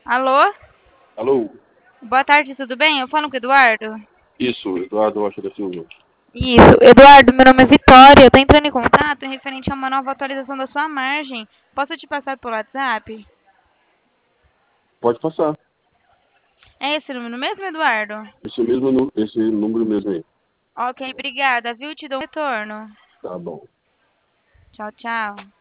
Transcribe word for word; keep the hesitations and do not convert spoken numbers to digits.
Alô? Alô? Boa tarde, tudo bem? Eu falo com o Eduardo? Isso, Eduardo Rocha da Silva. Isso. Eduardo, meu nome é Vitória. Eu tô entrando em contato em referente a uma nova atualização da sua margem. Posso te passar por WhatsApp? Pode passar. É esse número mesmo, Eduardo? Esse mesmo, nu- esse número mesmo aí. Ok, obrigada, viu? Te dou um retorno. Tá bom. Tchau, tchau.